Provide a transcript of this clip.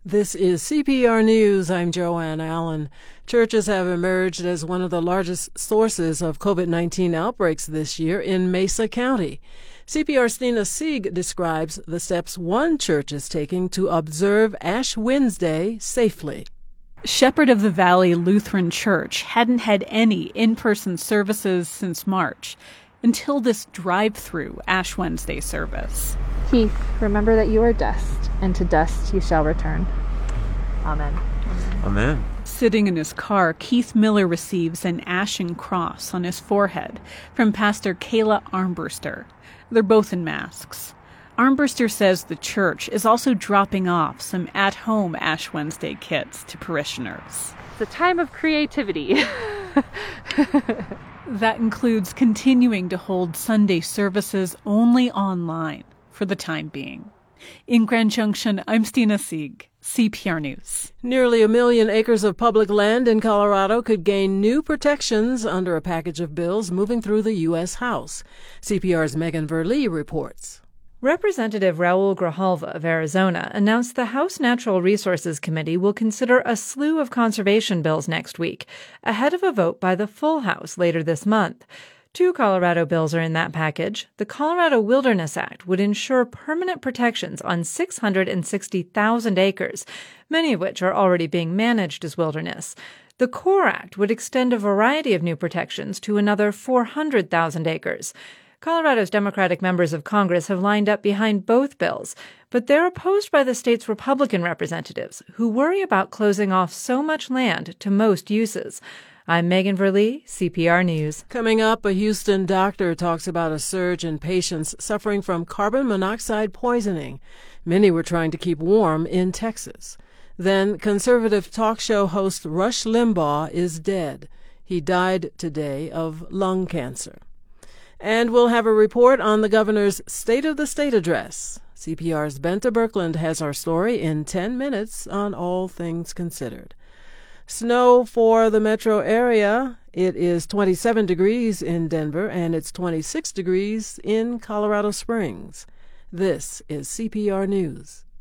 This is CPR News. I'm Joanne Allen. Churches have emerged as one of the largest sources of COVID-19 outbreaks this year in Mesa County. CPR's Stina Sieg describes the steps one church is taking to observe Ash Wednesday safely. Shepherd of the Valley Lutheran Church hadn't had any in-person services since March, until this drive-through Ash Wednesday service. Keith, remember that you are dust, and to dust you shall return. Amen. Amen. Sitting in his car, Keith Miller receives an ashen cross on his forehead from Pastor Kayla Armbruster. They're both in masks. Armbruster says the church is also dropping off some at-home Ash Wednesday kits to parishioners. It's a time of creativity. That includes continuing to hold Sunday services only online for the time being. In Grand Junction, I'm Stina Sieg, CPR News. Nearly 1 million acres of public land in Colorado could gain new protections under a package of bills moving through the U.S. House. CPR's Megan Verlee reports. Representative Raul Grijalva of Arizona announced the House Natural Resources Committee will consider a slew of conservation bills next week, ahead of a vote by the full House later this month. 2 Colorado bills are in that package. The Colorado Wilderness Act would ensure permanent protections on 660,000 acres, many of which are already being managed as wilderness. The CORE Act would extend a variety of new protections to another 400,000 acres. Colorado's Democratic members of Congress have lined up behind both bills, but they're opposed by the state's Republican representatives, who worry about closing off so much land to most uses. I'm Megan Verlee, CPR News. Coming up, a Houston doctor talks about a surge in patients suffering from carbon monoxide poisoning. Many were trying to keep warm in Texas. Then, conservative talk show host Rush Limbaugh is dead. He died today of lung cancer. And we'll have a report on the governor's State of the State address. CPR's Benta Birkeland has our story in 10 minutes on All Things Considered. Snow for the metro area. It is 27 degrees in Denver, and it's 26 degrees in Colorado Springs. This is CPR News.